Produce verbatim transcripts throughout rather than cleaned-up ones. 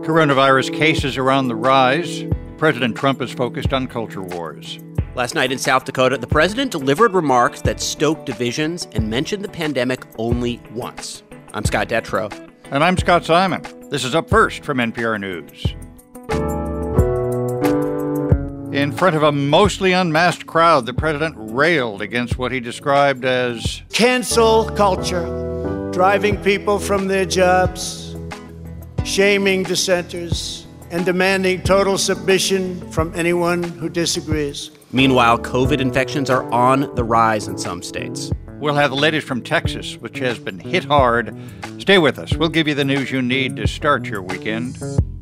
Coronavirus cases are on the rise. President Trump is focused on culture wars. Last night in South Dakota, the president delivered remarks that stoked divisions and mentioned the pandemic only once. I'm Scott Detrow. And I'm Scott Simon. This is Up First from N P R News. In front of a mostly unmasked crowd, the president railed against what he described as cancel culture, driving people from their jobs, shaming dissenters, and demanding total submission from anyone who disagrees. Meanwhile, COVID infections are on the rise in some states. We'll have the latest from Texas, which has been hit hard. Stay with us. We'll give you the news you need to start your weekend.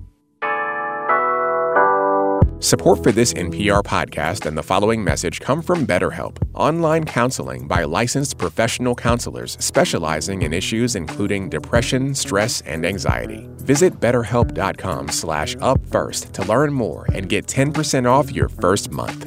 Support for this N P R podcast and the following message come from BetterHelp, online counseling by licensed professional counselors specializing in issues including depression, stress, and anxiety. Visit betterhelp.com slash upfirst to learn more and get ten percent off your first month.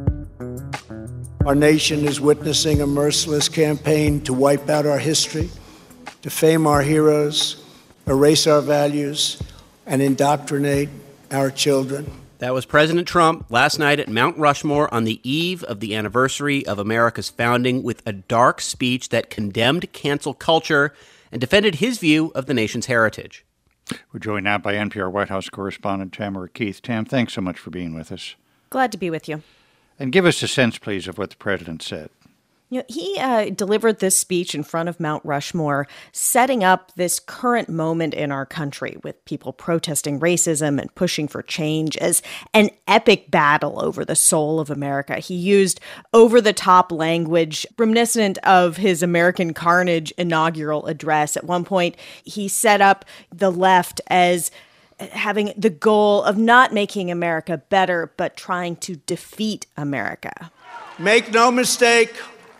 Our nation is witnessing a merciless campaign to wipe out our history, defame our heroes, erase our values, and indoctrinate our children. That was President Trump last night at Mount Rushmore on the eve of the anniversary of America's founding with a dark speech that condemned cancel culture and defended his view of the nation's heritage. We're joined now by N P R White House correspondent Tamara Keith. Tam, thanks so much for being with us. Glad to be with you. And give us a sense, please, of what the president said. You know, he uh, delivered this speech in front of Mount Rushmore, setting up this current moment in our country with people protesting racism and pushing for change as an epic battle over the soul of America. He used over-the-top language reminiscent of his American Carnage inaugural address. At one point, he set up the left as having the goal of not making America better, but trying to defeat America. Make no mistake,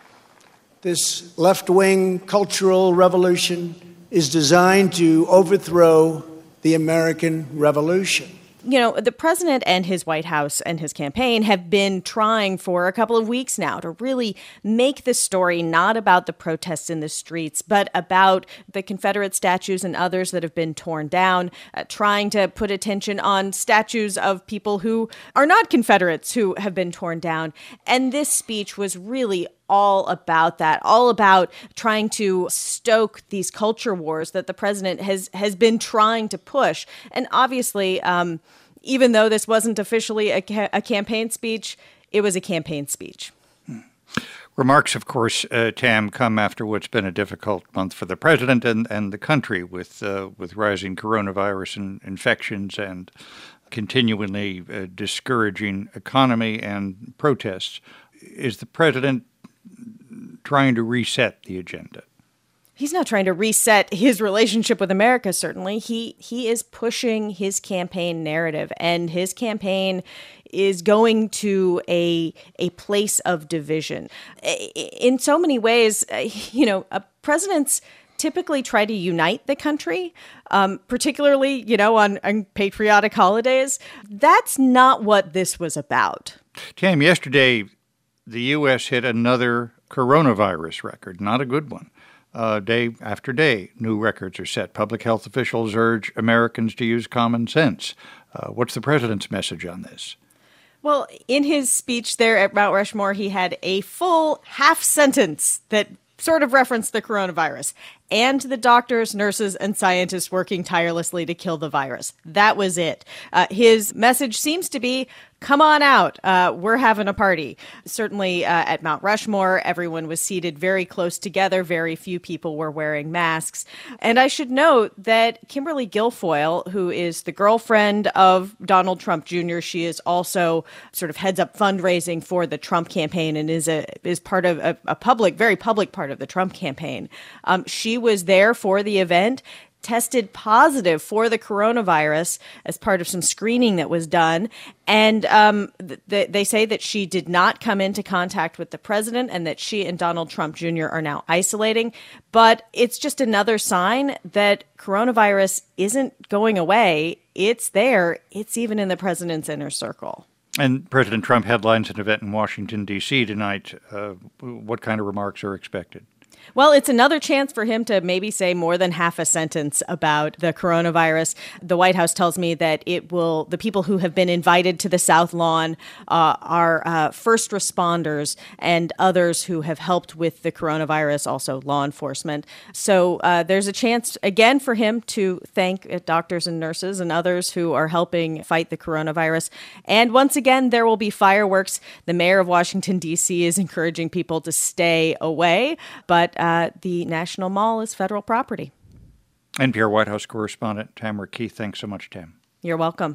this left-wing cultural revolution is designed to overthrow the American Revolution. You know, the president and his White House and his campaign have been trying for a couple of weeks now to really make the story not about the protests in the streets, but about the Confederate statues and others that have been torn down, uh, trying to put attention on statues of people who are not Confederates who have been torn down. And this speech was really all about that, all about trying to stoke these culture wars that the president has has been trying to push. And obviously, um, even though this wasn't officially a, ca- a campaign speech, it was a campaign speech. Hmm. Remarks, of course, uh, Tam, come after what's been a difficult month for the president and, and the country with uh, with rising coronavirus and infections and continually uh, discouraging economy and protests. Is the president trying to reset the agenda? He's not trying to reset his relationship with America, certainly. He he is pushing his campaign narrative, and his campaign is going to a a place of division. In so many ways, you know, presidents typically try to unite the country, um, particularly, you know, on, on patriotic holidays. That's not what this was about. Tam, yesterday, the U S hit another coronavirus record, not a good one. Uh, day after day, new records are set. Public health officials urge Americans to use common sense. Uh, what's the president's message on this? Well, in his speech there at Mount Rushmore, he had a full half sentence that sort of referenced the coronavirus and the doctors, nurses, and scientists working tirelessly to kill the virus. That was it. Uh, his message seems to be, come on out. Uh, we're having a party. Certainly uh, at Mount Rushmore, everyone was seated very close together. Very few people were wearing masks. And I should note that Kimberly Guilfoyle, who is the girlfriend of Donald Trump Junior, she is also sort of heads up fundraising for the Trump campaign and is a is part of a, a public, very public part of the Trump campaign. Um, she was there for the event, tested positive for the coronavirus as part of some screening that was done. And um, th- they say that she did not come into contact with the president and that she and Donald Trump Junior are now isolating. But it's just another sign that coronavirus isn't going away. It's there. It's even in the president's inner circle. And President Trump headlines an event in Washington, D C tonight. Uh, what kind of remarks are expected? Well, it's another chance for him to maybe say more than half a sentence about the coronavirus. The White House tells me that it will, the people who have been invited to the South Lawn uh, are uh, first responders and others who have helped with the coronavirus, also law enforcement. So uh, there's a chance, again, for him to thank uh, doctors and nurses and others who are helping fight the coronavirus. And once again, there will be fireworks. The mayor of Washington, D C is encouraging people to stay away, but Uh, the National Mall is federal property. N P R White House correspondent Tamara Keith, thanks so much, Tam. You're welcome.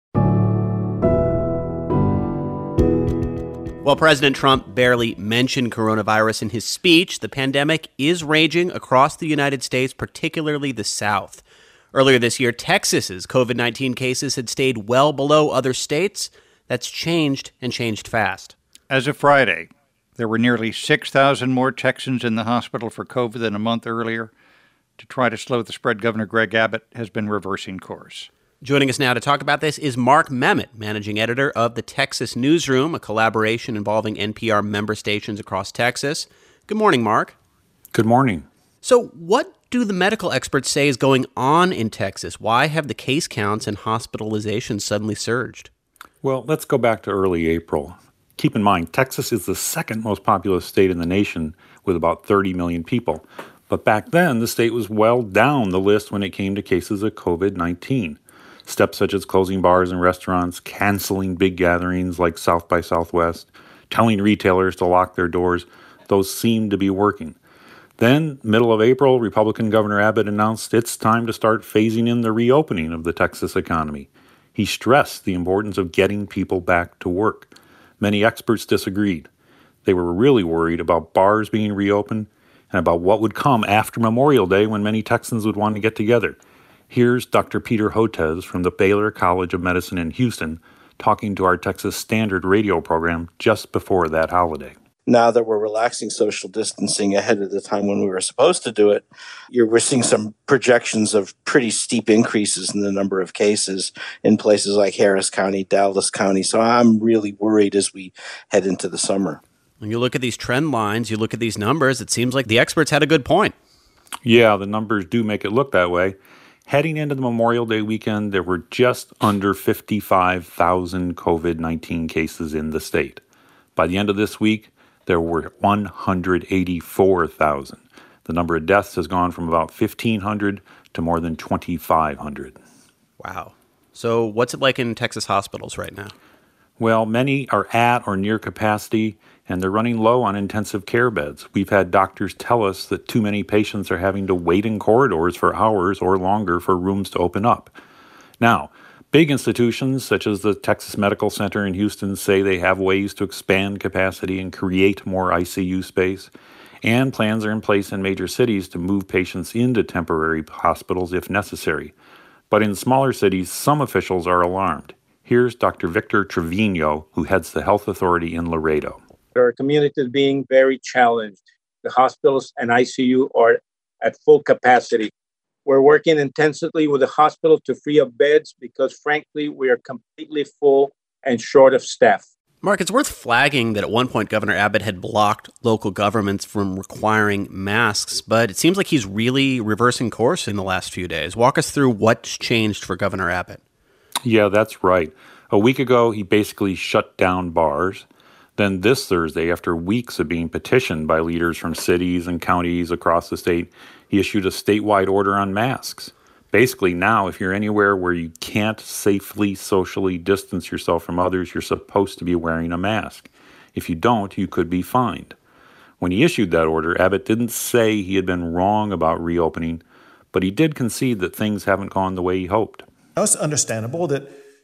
While President Trump barely mentioned coronavirus in his speech, the pandemic is raging across the United States, particularly the South. Earlier this year, Texas's COVID nineteen cases had stayed well below other states. That's changed, and changed fast. As of Friday, there were nearly six thousand more Texans in the hospital for COVID than a month earlier. To try to slow the spread, Governor Greg Abbott has been reversing course. Joining us now to talk about this is Mark Memmott, managing editor of the Texas Newsroom, a collaboration involving N P R member stations across Texas. Good morning, Mark. Good morning. So what do the medical experts say is going on in Texas? Why have the case counts and hospitalizations suddenly surged? Well, let's go back to early April. Keep in mind, Texas is the second most populous state in the nation with about thirty million people. But back then, the state was well down the list when it came to cases of COVID nineteen. Steps such as closing bars and restaurants, canceling big gatherings like South by Southwest, telling retailers to lock their doors, those seemed to be working. Then, middle of April, Republican Governor Abbott announced it's time to start phasing in the reopening of the Texas economy. He stressed the importance of getting people back to work. Many experts disagreed. They were really worried about bars being reopened and about what would come after Memorial Day when many Texans would want to get together. Here's Doctor Peter Hotez from the Baylor College of Medicine in Houston talking to our Texas Standard radio program just before that holiday. Now that we're relaxing social distancing ahead of the time when we were supposed to do it, you're, we're seeing some projections of pretty steep increases in the number of cases in places like Harris County, Dallas County. So I'm really worried as we head into the summer. When you look at these trend lines, you look at these numbers, it seems like the experts had a good point. Yeah, the numbers do make it look that way. Heading into the Memorial Day weekend, there were just under fifty-five thousand COVID nineteen cases in the state. By the end of this week, there were one hundred eighty-four thousand. The number of deaths has gone from about fifteen hundred to more than twenty-five hundred. Wow. So what's it like in Texas hospitals right now? Well, many are at or near capacity, and they're running low on intensive care beds. We've had doctors tell us that too many patients are having to wait in corridors for hours or longer for rooms to open up. Now, big institutions such as the Texas Medical Center in Houston say they have ways to expand capacity and create more I C U space, and plans are in place in major cities to move patients into temporary hospitals if necessary. But in smaller cities, some officials are alarmed. Here's Doctor Victor Trevino, who heads the health authority in Laredo. Our community is being very challenged. The hospitals and I C U are at full capacity. We're working intensively with the hospital to free up beds because, frankly, we are completely full and short of staff. Mark, it's worth flagging that at one point Governor Abbott had blocked local governments from requiring masks, but it seems like he's really reversing course in the last few days. Walk us through what's changed for Governor Abbott. Yeah, that's right. A week ago, he basically shut down bars. Then this Thursday, after weeks of being petitioned by leaders from cities and counties across the state, he issued a statewide order on masks. Basically now, if you're anywhere where you can't safely socially distance yourself from others, you're supposed to be wearing a mask. If you don't, you could be fined. When he issued that order, Abbott didn't say he had been wrong about reopening, but he did concede that things haven't gone the way he hoped. It's understandable that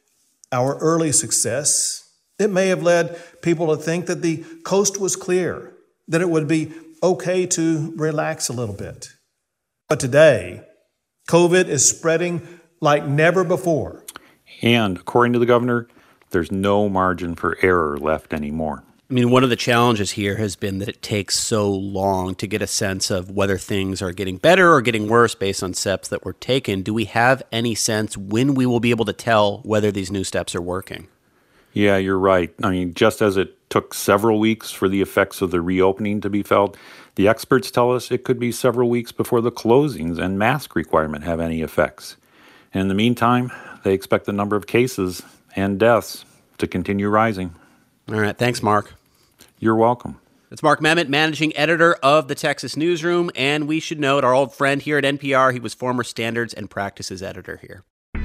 our early success, it may have led people to think that the coast was clear, that it would be okay to relax a little bit. But today, COVID is spreading like never before. And according to the governor, there's no margin for error left anymore. I mean, one of the challenges here has been that it takes so long to get a sense of whether things are getting better or getting worse based on steps that were taken. Do we have any sense when we will be able to tell whether these new steps are working? Yeah, you're right. I mean, just as it took several weeks for the effects of the reopening to be felt, The experts tell us it could be several weeks before the closings and mask requirement have any effects. In the meantime, they expect the number of cases and deaths to continue rising. All right. Thanks, Mark. You're welcome. It's Mark Memmott, managing editor of the Texas Newsroom. And we should note our old friend here at N P R, he was former Standards and Practices editor here.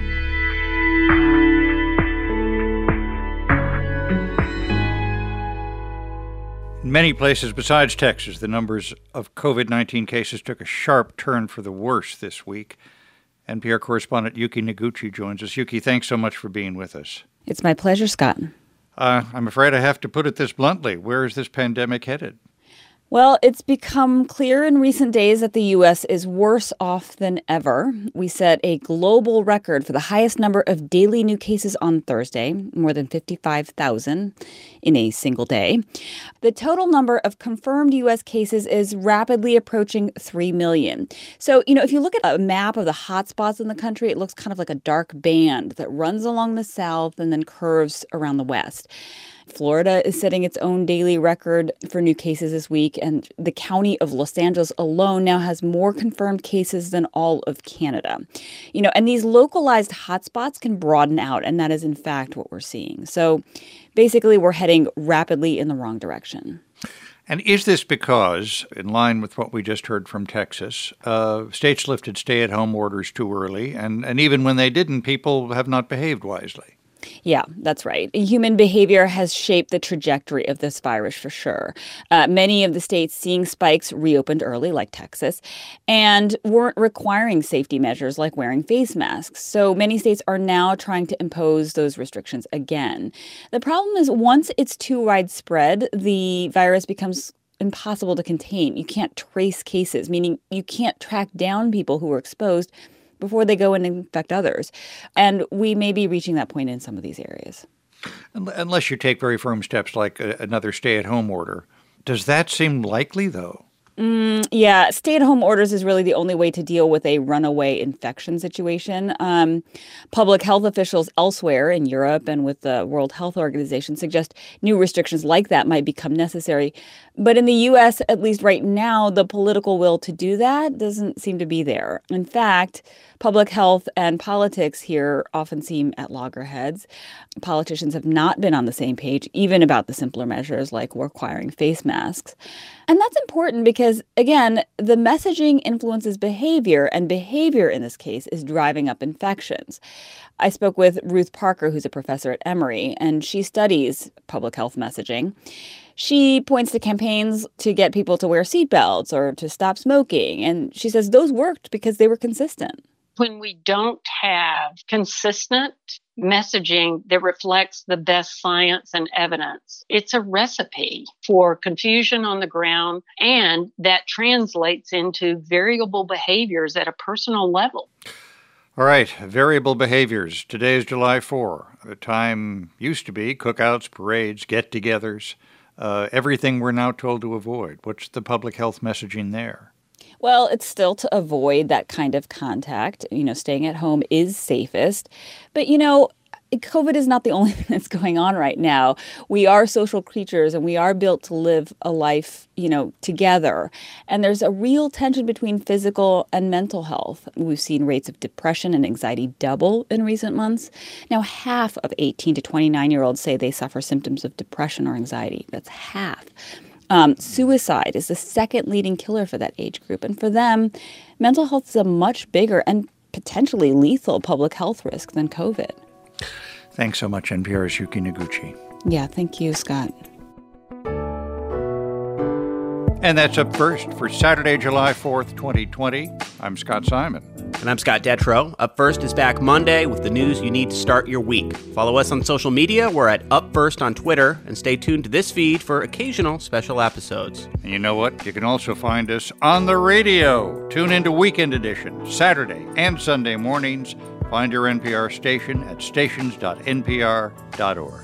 In many places besides Texas, the numbers of covid nineteen cases took a sharp turn for the worse this week. N P R correspondent Yuki Noguchi joins us. Yuki, thanks so much for being with us. It's my pleasure, Scott. Uh, I'm afraid I have to put it this bluntly. Where is this pandemic headed? Well, it's become clear in recent days that the U S is worse off than ever. We set a global record for the highest number of daily new cases on Thursday, more than fifty-five thousand in a single day. The total number of confirmed U S cases is rapidly approaching three million. So, you know, if you look at a map of the hotspots in the country, it looks kind of like a dark band that runs along the south and then curves around the west. Florida is setting its own daily record for new cases this week, and the county of Los Angeles alone now has more confirmed cases than all of Canada. You know, and these localized hotspots can broaden out, and that is in fact what we're seeing. So basically, we're heading rapidly in the wrong direction. And is this because, in line with what we just heard from Texas, uh, states lifted stay-at-home orders too early, and, and even when they didn't, people have not behaved wisely? Yeah, that's right. Human behavior has shaped the trajectory of this virus for sure. Uh, many of the states seeing spikes reopened early, like Texas, and weren't requiring safety measures like wearing face masks. So many states are now trying to impose those restrictions again. The problem is once it's too widespread, the virus becomes impossible to contain. You can't trace cases, meaning you can't track down people who were exposed before they go and infect others. And we may be reaching that point in some of these areas. Unless you take very firm steps like a, another stay-at-home order. Does that seem likely, though? Mm, yeah, stay-at-home orders is really the only way to deal with a runaway infection situation. Um, public health officials elsewhere in Europe and with the World Health Organization suggest new restrictions like that might become necessary. But in the U S, at least right now, the political will to do that doesn't seem to be there. In fact, public health and politics here often seem at loggerheads. Politicians have not been on the same page, even about the simpler measures like requiring face masks. And that's important because, again, the messaging influences behavior, and behavior in this case is driving up infections. I spoke with Ruth Parker, who's a professor at Emory, and she studies public health messaging. She points to campaigns to get people to wear seatbelts or to stop smoking, and she says those worked because they were consistent. When we don't have consistent messaging that reflects the best science and evidence, it's a recipe for confusion on the ground, and that translates into variable behaviors at a personal level. All right, variable behaviors. Today is July fourth. The time used to be cookouts, parades, get-togethers, uh, everything we're now told to avoid. What's the public health messaging there? Well, it's still to avoid that kind of contact. You know, staying at home is safest. But, you know, COVID is not the only thing that's going on right now. We are social creatures and we are built to live a life, you know, together. And there's a real tension between physical and mental health. We've seen rates of depression and anxiety double in recent months. Now, half of eighteen to twenty-nine-year-olds say they suffer symptoms of depression or anxiety. That's half. Um, suicide is the second leading killer for that age group. And for them, mental health is a much bigger and potentially lethal public health risk than COVID. Thanks so much, N P R's Yuki Noguchi. Yeah, thank you, Scott. And that's Up First for Saturday, July fourth, twenty twenty. I'm Scott Simon. And I'm Scott Detrow. Up First is back Monday with the news you need to start your week. Follow us on social media. We're at Up First on Twitter. And stay tuned to this feed for occasional special episodes. And you know what? You can also find us on the radio. Tune into Weekend Edition, Saturday and Sunday mornings. Find your N P R station at stations dot n p r dot org.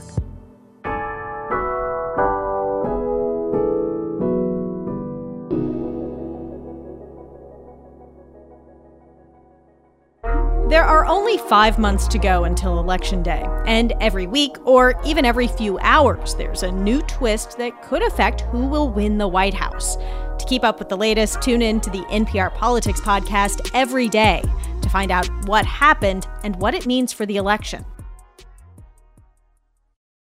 There are only five months to go until Election Day, and every week, or even every few hours, there's a new twist that could affect who will win the White House. To keep up with the latest, tune in to the N P R Politics podcast every day to find out what happened and what it means for the election.